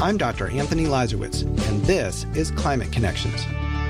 I'm Dr. Anthony Lazarowitz, and this is Climate Connections.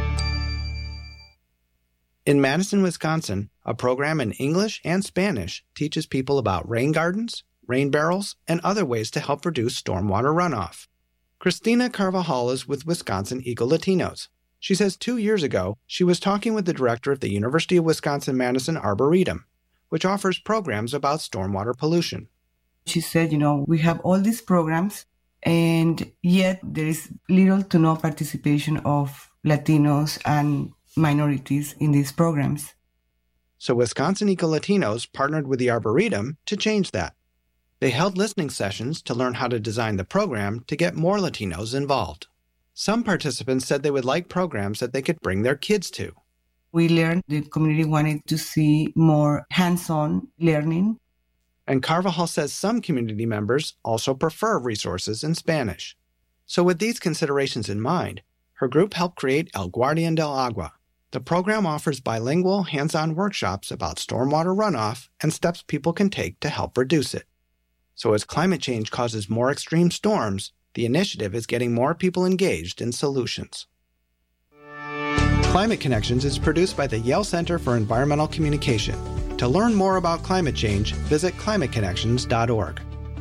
In Madison, Wisconsin, a program in English and Spanish teaches people about rain gardens, rain barrels, and other ways to help reduce stormwater runoff. Cristina Carvajal is with Wisconsin Eco-Latinos. She says 2 years ago, she was talking with the director of the University of Wisconsin-Madison Arboretum, which offers programs about stormwater pollution. She said, we have all these programs, and yet there is little to no participation of Latinos and minorities in these programs. So Wisconsin Eco-Latinos partnered with the Arboretum to change that. They held listening sessions to learn how to design the program to get more Latinos involved. Some participants said they would like programs that they could bring their kids to. We learned the community wanted to see more hands-on learning. And Carvajal says some community members also prefer resources in Spanish. So with these considerations in mind, her group helped create El Guardian del Agua. The program offers bilingual, hands-on workshops about stormwater runoff and steps people can take to help reduce it. So as climate change causes more extreme storms, the initiative is getting more people engaged in solutions. Climate Connections is produced by the Yale Center for Environmental Communication. To learn more about climate change, visit climateconnections.org.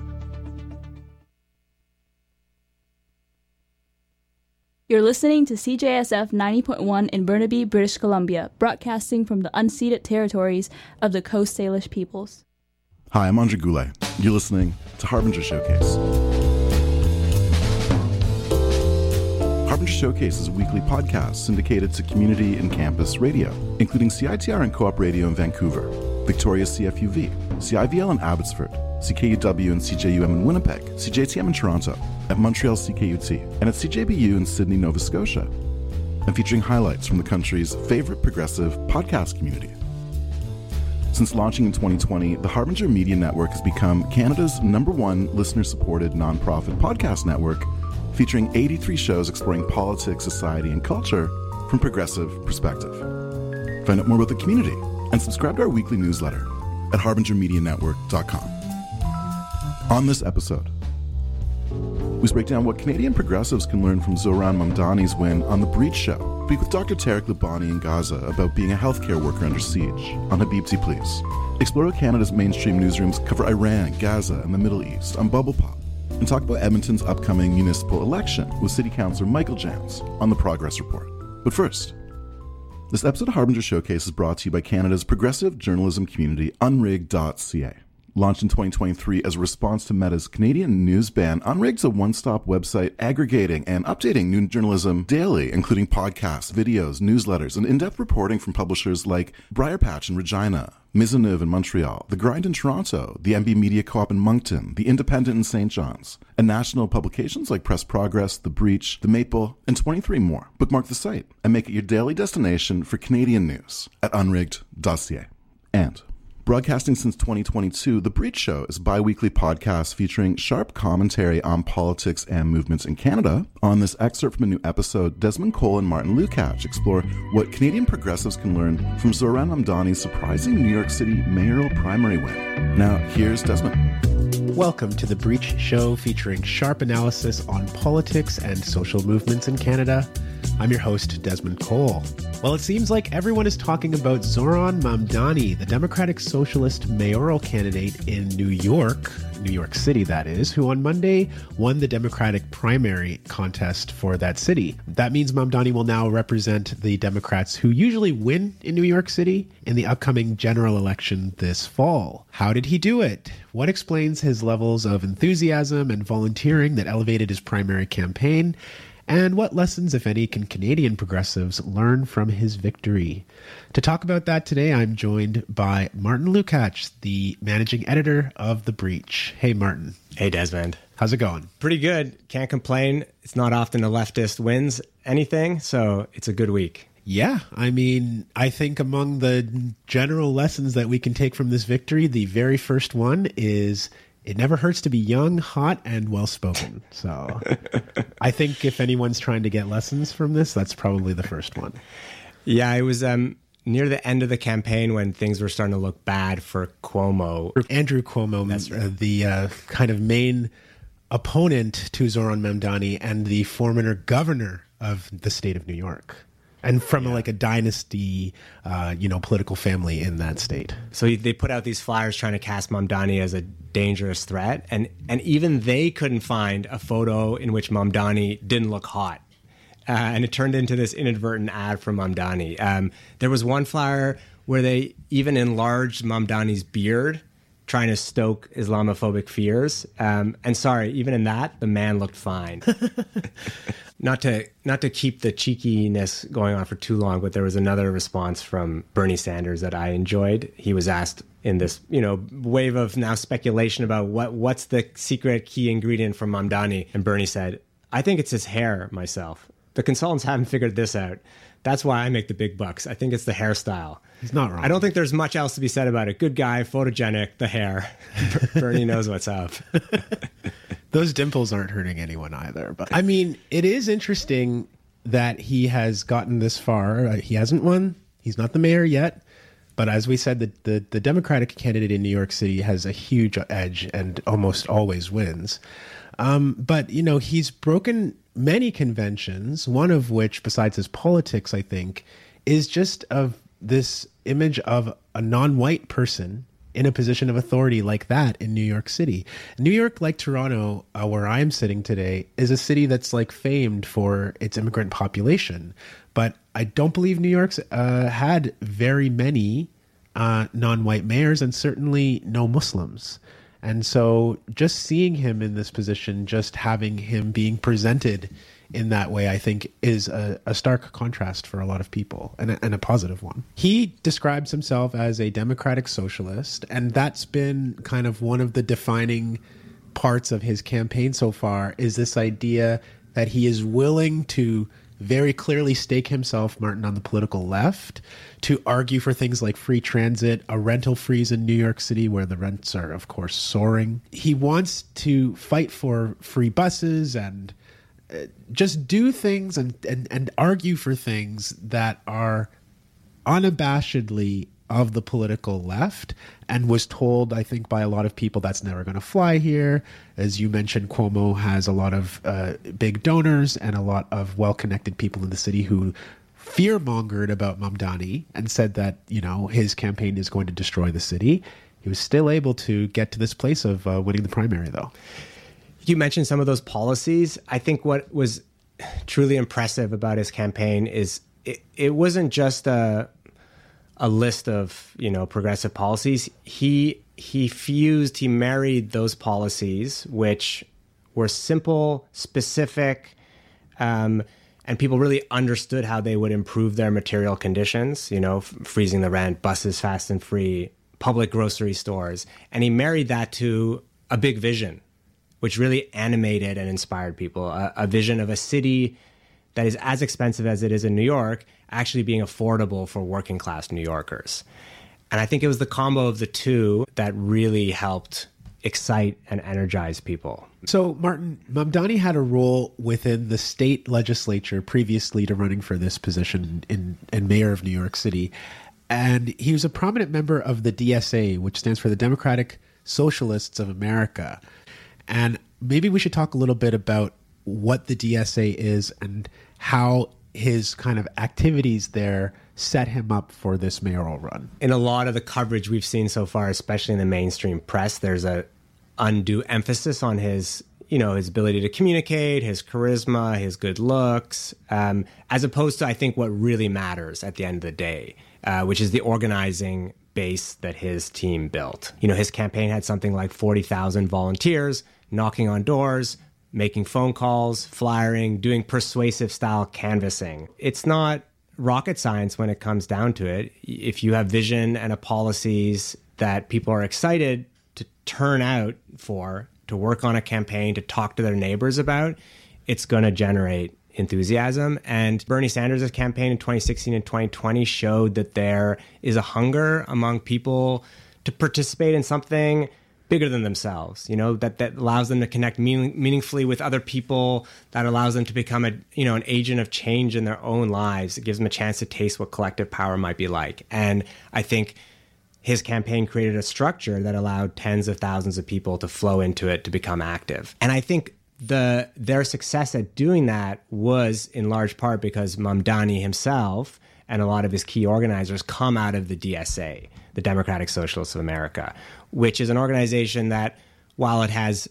You're listening to CJSF 90.1 in Burnaby, British Columbia, broadcasting from the unceded territories of the Coast Salish peoples. Hi, I'm Andre Goulet. You're listening to Harbinger Showcase. Harbinger Showcase is a weekly podcast syndicated to community and campus radio, including CITR and Co-op Radio in Vancouver, Victoria CFUV, CIVL in Abbotsford, CKUW and CJUM in Winnipeg, CJTM in Toronto, at Montreal CKUT, and at CJBU in Sydney, Nova Scotia, and featuring highlights from the country's favorite progressive podcast community. Since launching in 2020, the Harbinger Media Network has become Canada's #1 listener-supported nonprofit podcast network, featuring 83 shows exploring politics, society, and culture from progressive perspective. Find out more about the community and subscribe to our weekly newsletter at harbingermedianetwork.com. On this episode, we break down what Canadian progressives can learn from Zohran Mamdani's win on The Breach Show. Speak with Dr. Tarek Labani in Gaza about being a healthcare worker under siege on Habibti Please. Explore how Canada's mainstream newsrooms cover Iran, Gaza, and the Middle East on Bubble Pop. And talk about Edmonton's upcoming municipal election with City Councillor Michael Jans on The Progress Report. But first, this episode of Harbinger Showcase is brought to you by Canada's progressive journalism community, Unrigged.ca. Launched in 2023 as a response to Meta's Canadian news ban, Unrigged's a one-stop website aggregating and updating new journalism daily, including podcasts, videos, newsletters, and in-depth reporting from publishers like Briarpatch in Regina, Maisonneuve in Montreal, The Grind in Toronto, the MB Media Co-op in Moncton, The Independent in St. John's, and national publications like Press Progress, The Breach, The Maple, and 23 more. Bookmark the site and make it your daily destination for Canadian news at Unrigged.ca. And broadcasting since 2022, The Breach Show is a bi-weekly podcast featuring sharp commentary on politics and movements in Canada. On this excerpt from a new episode, Desmond Cole and Martin Lukács explore what Canadian progressives can learn from Zohran Mamdani's surprising New York City mayoral primary win. Now, here's Desmond. Welcome to The Breach Show, featuring sharp analysis on politics and social movements in Canada. I'm your host, Desmond Cole. Well, it seems like everyone is talking about Zohran Mamdani, the Democratic Socialist mayoral candidate in New York City, that is, who on Monday won the Democratic primary contest for that city. That means Mamdani will now represent the Democrats who usually win in New York City in the upcoming general election this fall. How did he do it? What explains his levels of enthusiasm and volunteering that elevated his primary campaign? And what lessons, if any, can Canadian progressives learn from his victory? To talk about that today, I'm joined by Martin Lukács, the managing editor of The Breach. Hey, Martin. Hey, Desmond. How's it going? Pretty good. Can't complain. It's not often a leftist wins anything, so it's a good week. Yeah, I mean, I think among the general lessons that we can take from this victory, the very first one is it never hurts to be young, hot, and well-spoken. So I think if anyone's trying to get lessons from this, that's probably the first one. Yeah, it was near the end of the campaign when things were starting to look bad for Cuomo. Andrew Cuomo, the kind of main opponent to Zoran Mamdani and the former governor of the state of New York. And from like a dynasty, political family in that state. So they put out these flyers trying to cast Mamdani as a dangerous threat. And even they couldn't find a photo in which Mamdani didn't look hot. And it turned into this inadvertent ad for Mamdani. There was one flyer where they even enlarged Mamdani's beard, trying to stoke Islamophobic fears. And sorry, even in that, the man looked fine. Not to keep the cheekiness going on for too long, but there was another response from Bernie Sanders that I enjoyed. He was asked in this, wave of now speculation about what's the secret key ingredient from Mamdani. And Bernie said, I think it's his hair myself. The consultants haven't figured this out. That's why I make the big bucks. I think it's the hairstyle. He's not wrong. I don't think there's much else to be said about it. Good guy, photogenic, the hair. Bernie knows what's up. Those dimples aren't hurting anyone either. But I mean, it is interesting that he has gotten this far. He hasn't won. He's not the mayor yet. But as we said, the Democratic candidate in New York City has a huge edge and almost always wins. But, he's broken many conventions, one of which, besides his politics, I think, is just of this image of a non-white person in a position of authority like that in New York City. New York, like Toronto, where I'm sitting today, is a city that's like famed for its immigrant population. But I don't believe New York's had very many non-white mayors, and certainly no Muslims. And so just seeing him in this position, just having him being presented in that way, I think is a stark contrast for a lot of people, and a positive one. He describes himself as a democratic socialist, and that's been kind of one of the defining parts of his campaign so far, is this idea that he is willing to very clearly stake himself, Martin, on the political left, to argue for things like free transit, a rental freeze in New York City where the rents are, of course, soaring. He wants to fight for free buses and just do things and argue for things that are unabashedly of the political left, and was told, I think, by a lot of people that's never going to fly here. As you mentioned, Cuomo has a lot of big donors and a lot of well-connected people in the city who fear-mongered about Mamdani and said that, his campaign is going to destroy the city. He was still able to get to this place of winning the primary, though. You mentioned some of those policies. I think what was truly impressive about his campaign is it wasn't just a list of, progressive policies. He married those policies, which were simple, specific, and people really understood how they would improve their material conditions, freezing the rent, buses fast and free, public grocery stores. And he married that to a big vision, which really animated and inspired people, a vision of a city that is as expensive as it is in New York, actually being affordable for working class New Yorkers. And I think it was the combo of the two that really helped excite and energize people. So, Martin, Mamdani had a role within the state legislature previously to running for this position in mayor of New York City. And he was a prominent member of the DSA, which stands for the Democratic Socialists of America. And maybe we should talk a little bit about what the DSA is and how his kind of activities there set him up for this mayoral run. In a lot of the coverage we've seen so far, especially in the mainstream press, there's a undue emphasis on his ability to communicate, his charisma, his good looks, as opposed to, I think, what really matters at the end of the day, which is the organizing base that his team built. His campaign had something like 40,000 volunteers knocking on doors, making phone calls, flyering, doing persuasive style canvassing. It's not rocket science when it comes down to it. If you have vision and policies that people are excited to turn out for, to work on a campaign, to talk to their neighbors about, it's going to generate enthusiasm. And Bernie Sanders' campaign in 2016 and 2020 showed that there is a hunger among people to participate in something bigger than themselves, that allows them to connect meaningfully with other people, that allows them to become an agent of change in their own lives. It gives them a chance to taste what collective power might be like. And I think his campaign created a structure that allowed tens of thousands of people to flow into it to become active. And I think their success at doing that was in large part because Mamdani himself and a lot of his key organizers come out of the DSA, the Democratic Socialists of America, which is an organization that, while it has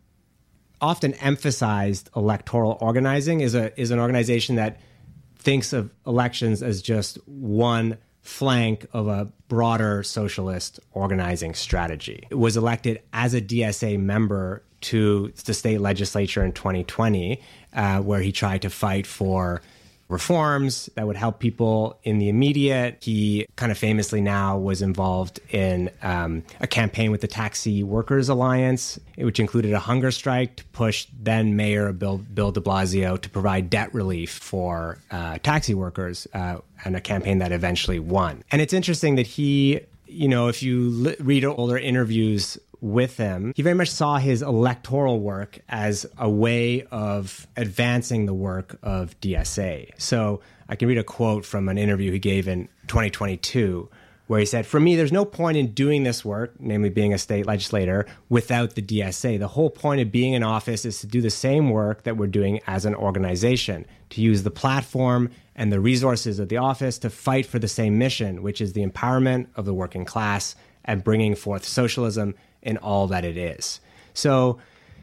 often emphasized electoral organizing, is an organization that thinks of elections as just one flank of a broader socialist organizing strategy. It was elected as a DSA member to the state legislature in 2020, where he tried to fight for reforms that would help people in the immediate. He kind of famously now was involved in a campaign with the Taxi Workers Alliance, which included a hunger strike to push then Mayor Bill de Blasio to provide debt relief for taxi workers, and a campaign that eventually won. And it's interesting that he, if you read older interviews with him, he very much saw his electoral work as a way of advancing the work of DSA. So I can read a quote from an interview he gave in 2022, where he said, "For me, there's no point in doing this work," namely being a state legislator, "without the DSA. The whole point of being in office is to do the same work that we're doing as an organization, to use the platform and the resources of the office to fight for the same mission, which is the empowerment of the working class and bringing forth socialism in all that it is." So,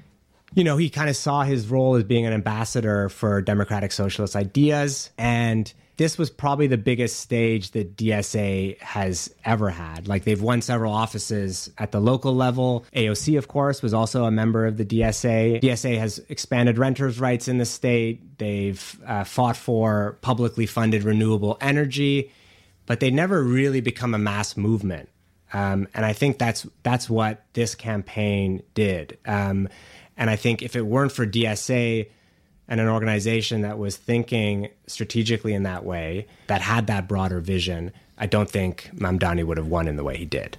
he kind of saw his role as being an ambassador for democratic socialist ideas. And this was probably the biggest stage that DSA has ever had. Like, they've won several offices at the local level. AOC, of course, was also a member of the DSA. DSA has expanded renters' rights in the state. They've fought for publicly funded renewable energy, but they never really become a mass movement. And I think that's what this campaign did. And I think if it weren't for DSA and an organization that was thinking strategically in that way, that had that broader vision, I don't think Mamdani would have won in the way he did.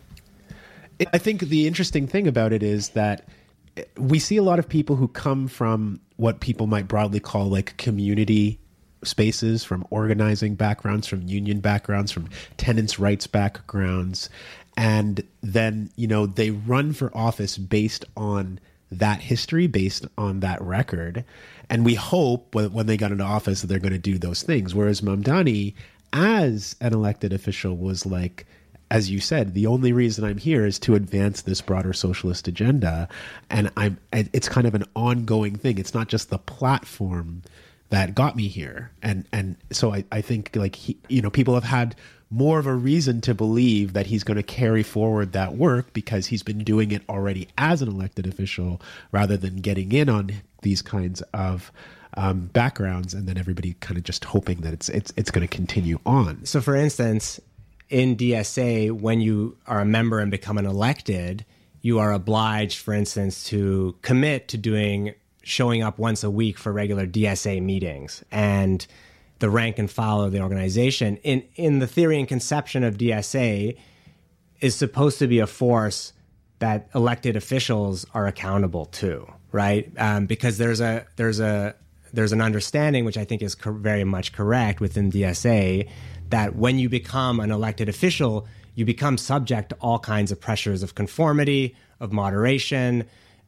I think the interesting thing about it is that we see a lot of people who come from what people might broadly call like community spaces, from organizing backgrounds, from union backgrounds, from tenants' rights backgrounds. And then, they run for office based on that history, based on that record. And we hope when they got into office that they're going to do those things. Whereas Mamdani, as an elected official, was like, as you said, the only reason I'm here is to advance this broader socialist agenda. And it's kind of an ongoing thing. It's not just the platform that got me here. And so I think people have had more of a reason to believe that he's going to carry forward that work because he's been doing it already as an elected official, rather than getting in on these kinds of backgrounds and then everybody kind of just hoping that it's going to continue on. So, for instance, in DSA, when you are a member and become an elected, you are obliged, for instance, to commit to showing up once a week for regular DSA meetings. And the rank and file of the organization, in the theory and conception of DSA, is supposed to be a force that elected officials are accountable to, right? Because there's an understanding, which I think is very much correct within DSA, that when you become an elected official, you become subject to all kinds of pressures of conformity, of moderation.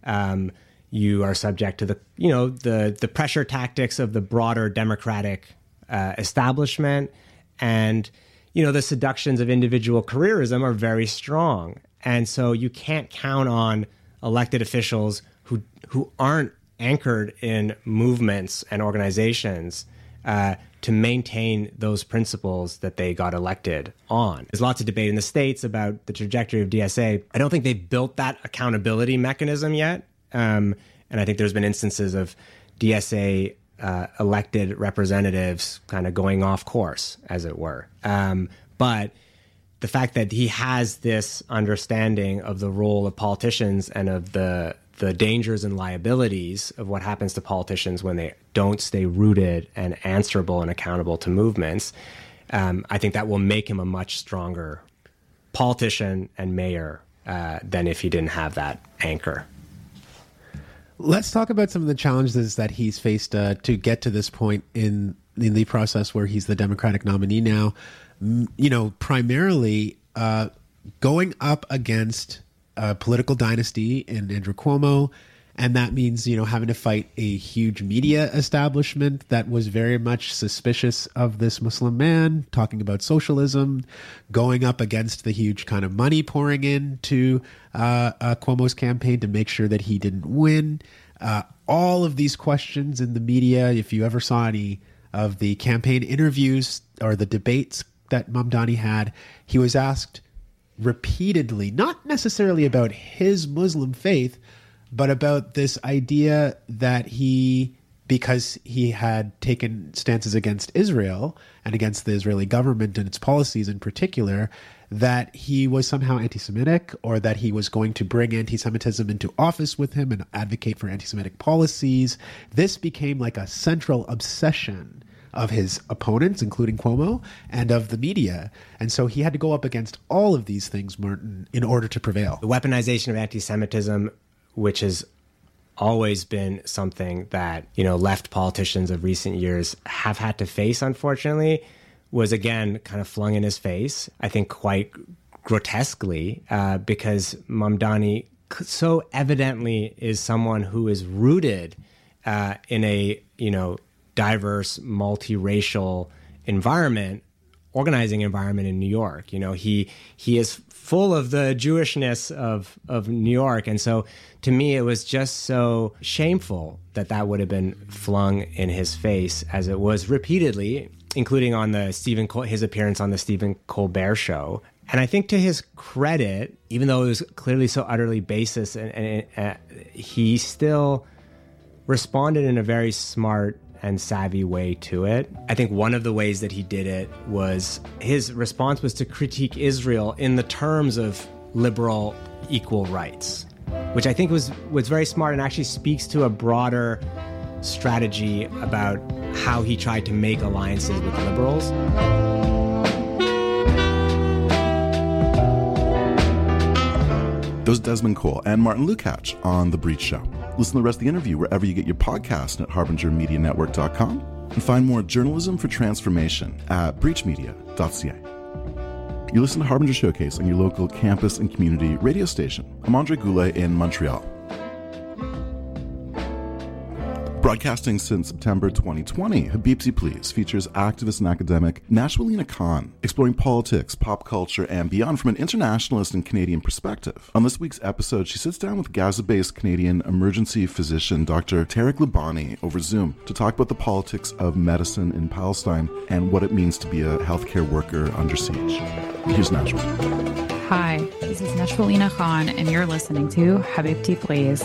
You are subject to the pressure tactics of the broader democratic establishment, and the seductions of individual careerism are very strong. And so you can't count on elected officials who aren't anchored in movements and organizations to maintain those principles that they got elected on. There's lots of debate in the States about the trajectory of DSA. I don't think they've built that accountability mechanism yet. And I think there's been instances of DSA elected representatives kind of going off course, as it were. But the fact that he has this understanding of the role of politicians and of the dangers and liabilities of what happens to politicians when they don't stay rooted and answerable and accountable to movements, I think that will make him a much stronger politician and mayor than if he didn't have that anchor. Let's talk about some of the challenges that he's faced to get to this point in the process where he's the Democratic nominee now. Primarily, going up against a political dynasty in Andrew Cuomo. And that means, having to fight a huge media establishment that was very much suspicious of this Muslim man, talking about socialism, going up against the huge kind of money pouring into Cuomo's campaign to make sure that he didn't win. All of these questions in the media, if you ever saw any of the campaign interviews or the debates that Mamdani had, he was asked repeatedly, not necessarily about his Muslim faith, but about this idea that because he had taken stances against Israel and against the Israeli government and its policies in particular, that he was somehow anti-Semitic, or that he was going to bring anti-Semitism into office with him and advocate for anti-Semitic policies. This became like a central obsession of his opponents, including Cuomo, and of the media. And so he had to go up against all of these things, Martin, in order to prevail. The weaponization of anti-Semitism, which has always been something that, left politicians of recent years have had to face, unfortunately, was again kind of flung in his face, I think quite grotesquely, because Mamdani so evidently is someone who is rooted in a, diverse, multiracial environment, organizing environment in New York. He is full of the Jewishness of New York. And so to me, it was just so shameful that would have been flung in his face, as it was repeatedly, including on his appearance on the Stephen Colbert Show. And I think to his credit, even though it was clearly so utterly baseless, and he still responded in a very smart and savvy way to it. I think one of the ways that he did it was his response was to critique Israel in the terms of liberal equal rights, which I think was very smart and actually speaks to a broader strategy about how he tried to make alliances with liberals. Those Desmond Cole and Martin Lukács on The Breach Show. Listen to the rest of the interview wherever you get your podcast at harbingermedianetwork.com, and find more journalism for transformation at breachmedia.ca. You listen to Harbinger Showcase on your local campus and community radio station. I'm Andre Goulet in Montreal. Broadcasting since September 2020, Habibti Please features activist and academic Nashwalina Khan, exploring politics, pop culture, and beyond from an internationalist and Canadian perspective. On this week's episode, she sits down with Gaza-based Canadian emergency physician Dr. Tarek Loubani over Zoom to talk about the politics of medicine in Palestine and what it means to be a healthcare worker under siege. Here's Nashwalina. Hi, this is Nashwalina Khan, and you're listening to Habibti Please.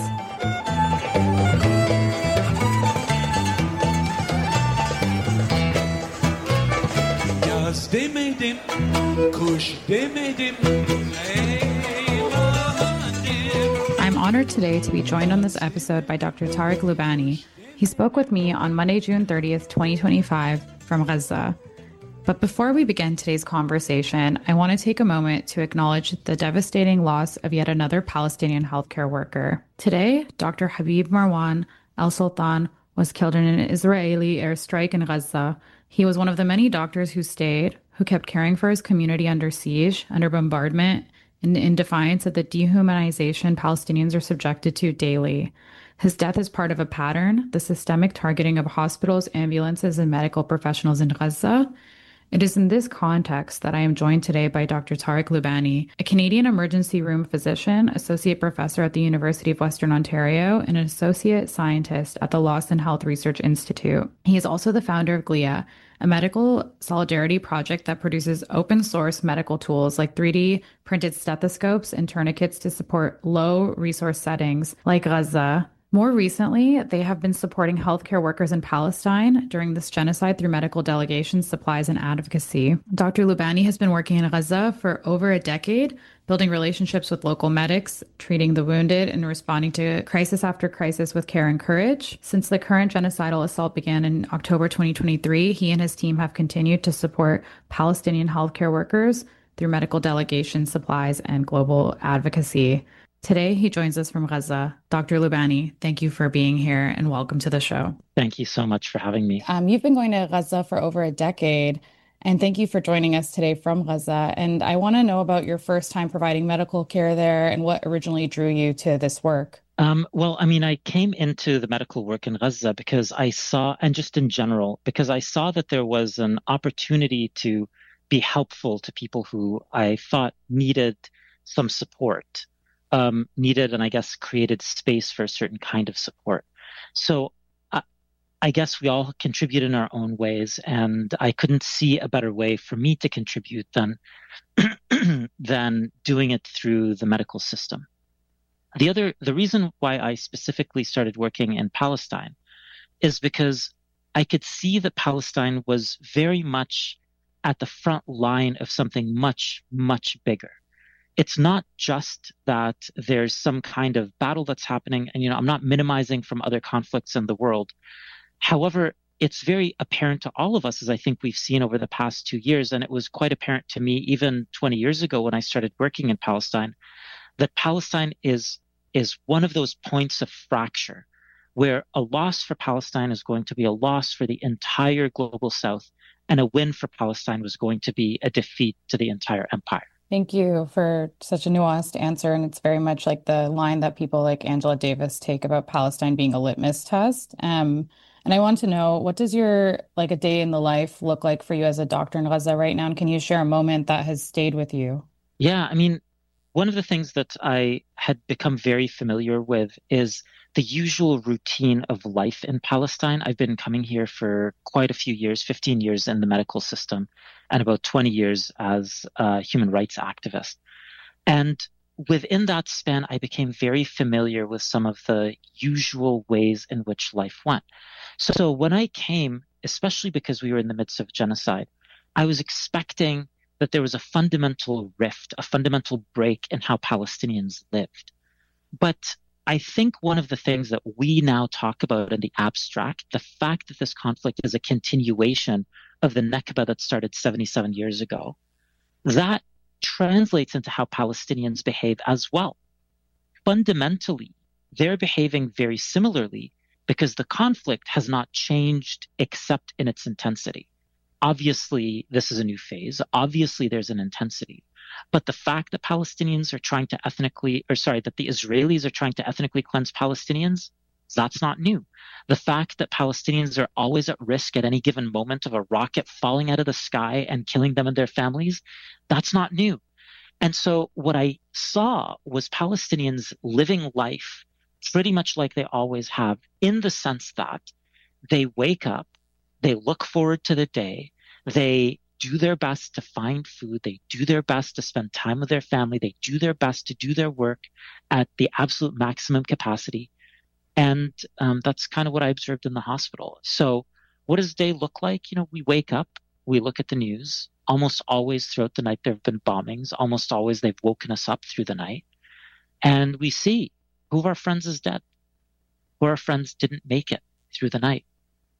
I'm honored today to be joined on this episode by Dr. Tarek Loubani. He spoke with me on Monday, June 30th, 2025 from Gaza. But before we begin today's conversation, I want to take a moment to acknowledge the devastating loss of yet another Palestinian healthcare worker. Today, Dr. Habib Marwan al-Sultan was killed in an Israeli airstrike in Gaza. He was one of the many doctors who stayed, who kept caring for his community under siege, under bombardment, and in defiance of the dehumanization Palestinians are subjected to daily. His death is part of a pattern, the systemic targeting of hospitals, ambulances, and medical professionals in Gaza. It is in this context that I am joined today by Dr. Tarek Loubani, a Canadian emergency room physician, associate professor at the University of Western Ontario, and an associate scientist at the Lawson Health Research Institute. He is also the founder of GLIA, a medical solidarity project that produces open source medical tools like 3D printed stethoscopes and tourniquets to support low resource settings like Gaza. More recently, they have been supporting healthcare workers in Palestine during this genocide through medical delegations, supplies, and advocacy. Dr. Loubani has been working in Gaza for over a decade, building relationships with local medics, treating the wounded, and responding to crisis after crisis with care and courage. Since the current genocidal assault began in October 2023, he and his team have continued to support Palestinian healthcare workers through medical delegations, supplies, and global advocacy. Today, he joins us from Gaza. Dr. Loubani, thank you for being here and welcome to the show. Thank you so much for having me. You've been going to Gaza for over a decade. And thank you for joining us today from Gaza. And I want to know about your first time providing medical care there and what originally drew you to this work. I came into the medical work in Gaza because I saw, and just in general, because I saw that there was an opportunity to be helpful to people who I thought needed some support, needed and I guess created space for a certain kind of support. So I guess we all contribute in our own ways, and I couldn't see a better way for me to contribute than than doing it through the medical system. The reason why I specifically started working in Palestine is because I could see that Palestine was very much at the front line of something much, much bigger. It's not just that there's some kind of battle that's happening, and I'm not minimizing from other conflicts in the world. However, it's very apparent to all of us, as I think we've seen over the past 2 years, and it was quite apparent to me even 20 years ago when I started working in Palestine, that Palestine is one of those points of fracture where a loss for Palestine is going to be a loss for the entire global South, and a win for Palestine was going to be a defeat to the entire empire. Thank you for such a nuanced answer. And it's very much like the line that people like Angela Davis take about Palestine being a litmus test. And I want to know, what does your a day in the life look like for you as a doctor in Gaza right now? And can you share a moment that has stayed with you? Yeah, one of the things that I had become very familiar with is the usual routine of life in Palestine. I've been coming here for quite a few years, 15 years in the medical system, and about 20 years as a human rights activist. And within that span, I became very familiar with some of the usual ways in which life went. So when I came, especially because we were in the midst of genocide, I was expecting that there was a fundamental rift, a fundamental break in how Palestinians lived. But I think one of the things that we now talk about in the abstract, the fact that this conflict is a continuation of the Nakba that started 77 years ago, that translates into how Palestinians behave as well. Fundamentally, they're behaving very similarly because the conflict has not changed except in its intensity. Obviously, this is a new phase. Obviously, there's an intensity. But the fact that Palestinians are trying to that the Israelis are trying to ethnically cleanse Palestinians, that's not new. The fact that Palestinians are always at risk at any given moment of a rocket falling out of the sky and killing them and their families, that's not new. And so what I saw was Palestinians living life pretty much like they always have, in the sense that they wake up, they look forward to the day, they do their best to find food, they do their best to spend time with their family, they do their best to do their work at the absolute maximum capacity. And that's kind of what I observed in the hospital. So what does day look like? We wake up, we look at the news. Almost always throughout the night there have been bombings. Almost always they've woken us up through the night. And we see who of our friends is dead, who of our friends didn't make it through the night.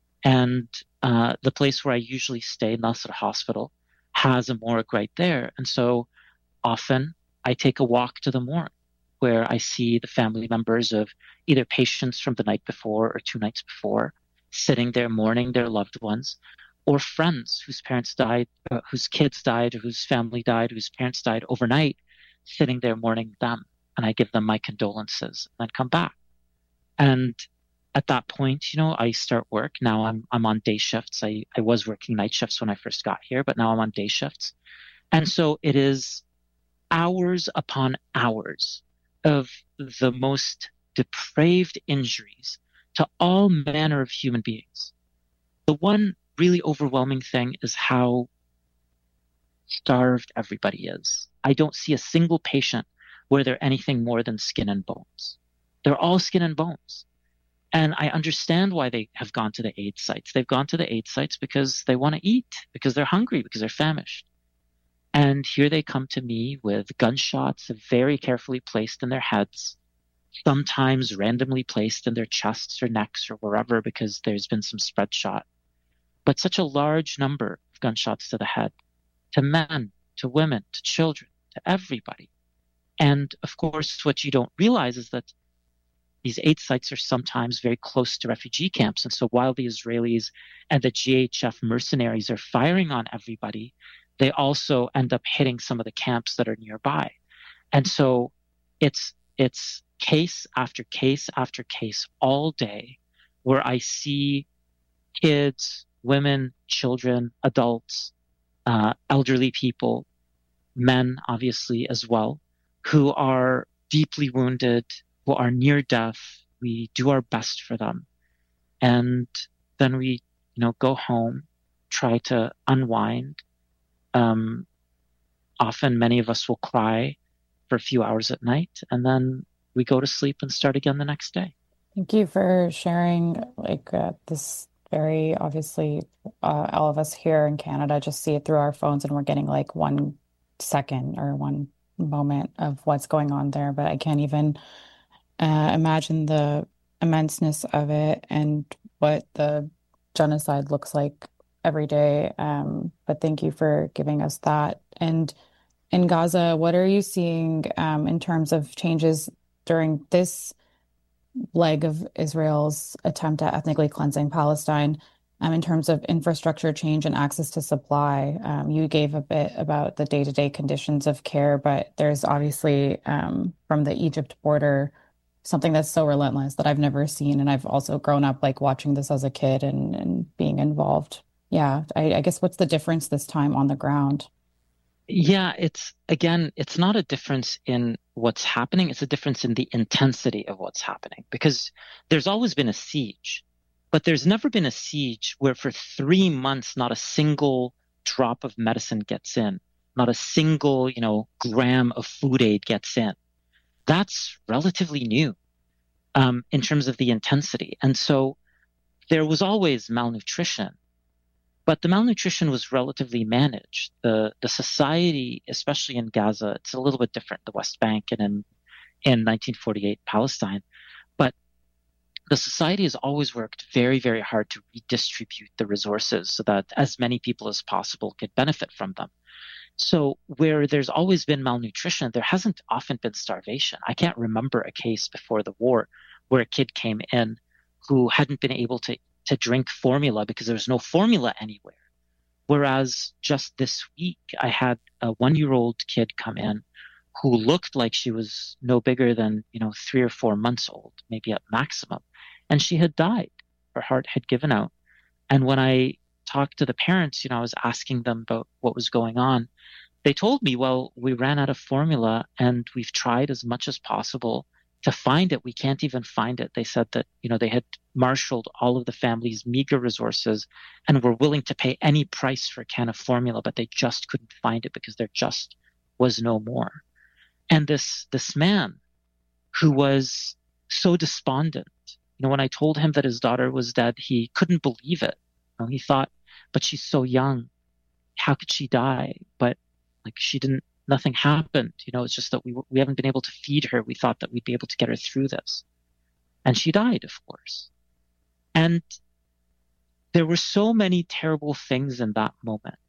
And the place where I usually stay, Nasser Hospital, has a morgue right there. And so often I take a walk to the morgue where I see the family members of either patients from the night before or 2 nights before sitting there mourning their loved ones, or friends whose parents died, whose kids died, whose family died, whose parents died overnight, sitting there mourning them. And I give them my condolences and then come back. And at that point, I start work. Now I'm on day shifts. I was working night shifts when I first got here, but now I'm on day shifts. And so it is hours upon hours of the most depraved injuries to all manner of human beings. The one really overwhelming thing is how starved everybody is. I don't see a single patient where they're anything more than skin and bones. They're all skin and bones. And I understand why they have gone to the aid sites. They've gone to the aid sites because they want to eat, because they're hungry, because they're famished. And here they come to me with gunshots very carefully placed in their heads, sometimes randomly placed in their chests or necks or wherever because there's been some spread shot. But such a large number of gunshots to the head, to men, to women, to children, to everybody. And of course, what you don't realize is that these aid sites are sometimes very close to refugee camps. And so while the Israelis and the GHF mercenaries are firing on everybody, they also end up hitting some of the camps that are nearby. And so it's case after case after case all day where I see kids, women, children, adults, elderly people, men obviously as well, who are deeply wounded, who are near death. We do our best for them. And then we, go home, try to unwind. Often many of us will cry for a few hours at night, and then we go to sleep and start again the next day. Thank you for sharing this very obviously all of us here in Canada just see it through our phones and we're getting like 1 second or 1 moment of what's going on there. But I can't even imagine the immenseness of it and what the genocide looks like every day. But thank you for giving us that. And in Gaza, what are you seeing in terms of changes during this leg of Israel's attempt at ethnically cleansing Palestine in terms of infrastructure change and access to supply? You gave a bit about the day-to-day conditions of care, but there's obviously from the Egypt border something that's so relentless that I've never seen. And I've also grown up like watching this as a kid and being involved. Yeah, I guess what's the difference this time on the ground? Yeah, it's not a difference in what's happening. It's a difference in the intensity of what's happening, because there's always been a siege, but there's never been a siege where for 3 months, not a single drop of medicine gets in, not a single, gram of food aid gets in. That's relatively new in terms of the intensity. And so there was always malnutrition. But the malnutrition was relatively managed. The society, especially in Gaza, it's a little bit different, the West Bank and in 1948 Palestine. But the society has always worked very, very hard to redistribute the resources so that as many people as possible could benefit from them. So where there's always been malnutrition, there hasn't often been starvation. I can't remember a case before the war where a kid came in who hadn't been able to drink formula because there was no formula anywhere. Whereas just this week, I had a 1-year-old kid come in who looked like she was no bigger than, 3 or 4 months old, maybe at maximum. And she had died. Her heart had given out. And when I talked to the parents, I was asking them about what was going on. They told me, well, we ran out of formula and we've tried as much as possible to find it. We can't even find it. They said that, they had marshaled all of the family's meager resources and were willing to pay any price for a can of formula, but they just couldn't find it because there just was no more. And this man who was so despondent, when I told him that his daughter was dead, he couldn't believe it. He thought, but she's so young. How could she die? But she didn't, nothing happened. It's just that we haven't been able to feed her. We thought that we'd be able to get her through this. And she died, of course. And there were so many terrible things in that moment.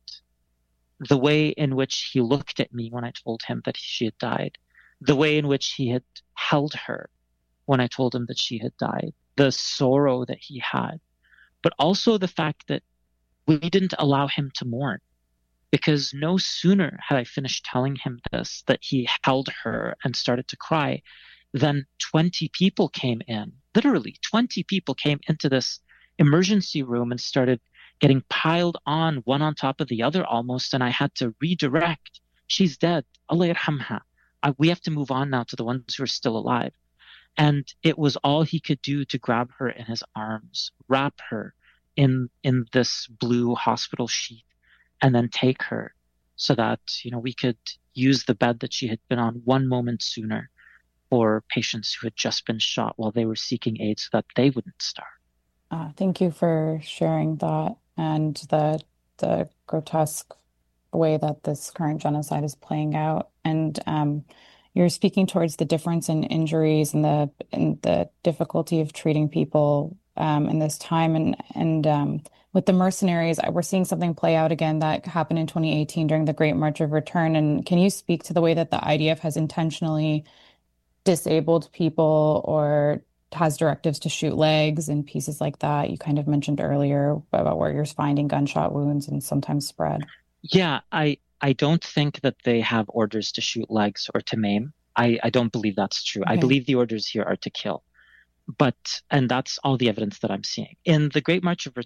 The way in which he looked at me when I told him that she had died, the way in which he had held her when I told him that she had died, the sorrow that he had, but also the fact that we didn't allow him to mourn. Because no sooner had I finished telling him this, that he held her and started to cry, than 20 people came in. Literally, 20 people came into this emergency room and started getting piled on, one on top of the other almost, and I had to redirect. She's dead. Allah yarhamha. We have to move on now to the ones who are still alive. And it was all he could do to grab her in his arms, wrap her in this blue hospital sheet, and then take her so that, we could use the bed that she had been on one moment sooner for patients who had just been shot while they were seeking aid so that they wouldn't starve. Thank you for sharing that and the grotesque way that this current genocide is playing out. And you're speaking towards the difference in injuries and the difficulty of treating people in this time. And with the mercenaries, we're seeing something play out again that happened in 2018 during the Great March of Return. And can you speak to the way that the IDF has intentionally disabled people or has directives to shoot legs and pieces like that. You kind of mentioned earlier about warriors finding gunshot wounds and sometimes spread. Yeah, I don't think that they have orders to shoot legs or to maim. I don't believe that's true. Okay. I believe the orders here are to kill. And that's all the evidence that I'm seeing. In the Great March of